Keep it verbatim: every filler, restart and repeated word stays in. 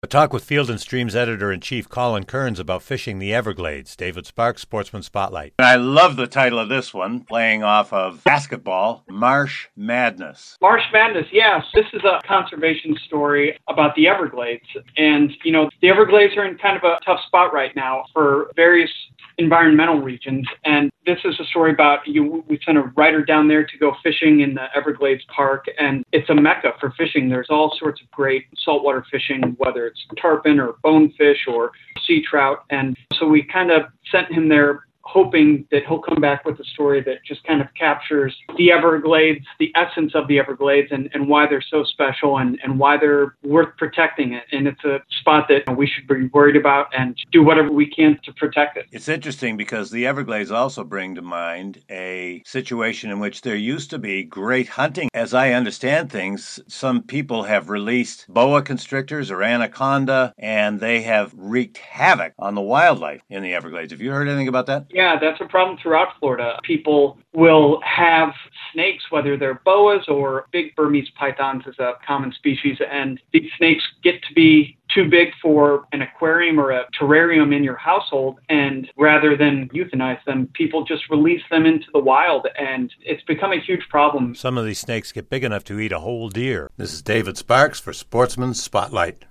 A talk with Field and Stream's editor-in-chief Colin Kearns about fishing the Everglades. David Sparks, Sportsman Spotlight. I love the title of this one, playing off of basketball, Marsh Madness. Marsh Madness, yes. This is a conservation story about the Everglades. And, you know, the Everglades are in kind of a tough spot right now for various environmental regions. And this is a story about, you. we sent a writer down there to go fishing in the Everglades Park, and it's a mecca for fishing. There's all sorts of great saltwater fishing, whether it's tarpon or bonefish or sea trout. And so we kind of sent him there hoping that he'll come back with a story that just kind of captures the Everglades, the essence of the Everglades, and, and why they're so special and, and why they're worth protecting it. And it's a spot that we should be worried about and do whatever we can to protect it. It's interesting because the Everglades also bring to mind a situation in which there used to be great hunting. As I understand things, some people have released boa constrictors or anaconda, and they have wreaked havoc on the wildlife in the Everglades. Have you heard anything about that? Yeah, that's a problem throughout Florida. People will have snakes, whether they're boas or big Burmese pythons is a common species, and these snakes get to be too big for an aquarium or a terrarium in your household, and rather than euthanize them, people just release them into the wild, and it's become a huge problem. Some of these snakes get big enough to eat a whole deer. This is David Sparks for Sportsman Spotlight.